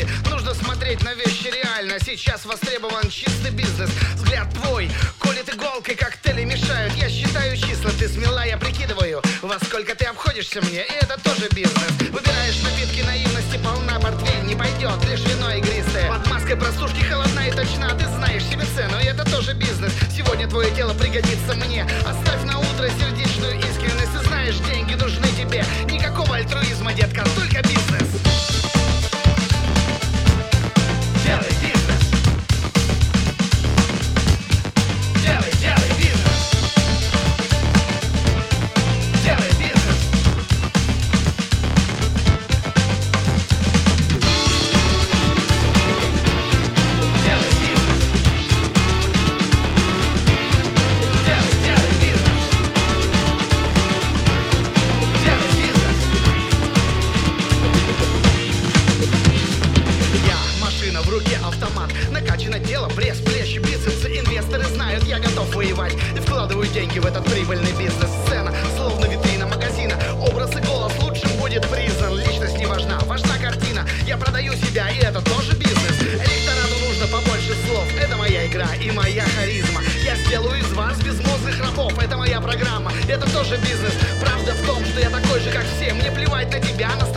Нужно смотреть на вещи реально. Сейчас востребован чистый бизнес. Взгляд твой колет иголкой, коктейли мешают. Я считаю числа, ты смела, я прикидываю, во сколько ты обходишься мне, и это тоже бизнес. Выбираешь напитки наивности, полна портвейн не пойдет, лишь вино игристое. Под маской простушки холодна и точна, ты знаешь себе цену, и это тоже бизнес. Сегодня твое тело пригодится мне. Оставь на утро сердечную искренность. Ты знаешь, деньги нужны тебе. Никакого альтруизма, детка, только бизнес. Делай бизнес. Делай бизнес. Делай бизнес. Делай бизнес. Делай бизнес. Делай бизнес. Я машина, в руке автомат. Накачано тело, пресс, плечи, бицепсы. Инвесторы знают, я готов воевать. И вкладываю деньги в этот прибыльный бизнес. Сцена, словно витрина магазина. Образ и голос лучшим будет признан. Личность не важна, важна картина. Я продаю себя, и это тоже бизнес. Электорату нужно побольше слов. Это моя игра и моя харизма. Я сделаю из вас безмозглых рабов. Это моя программа, это тоже бизнес. Правда в том, что я такой же, как все. Мне плевать на тебя, на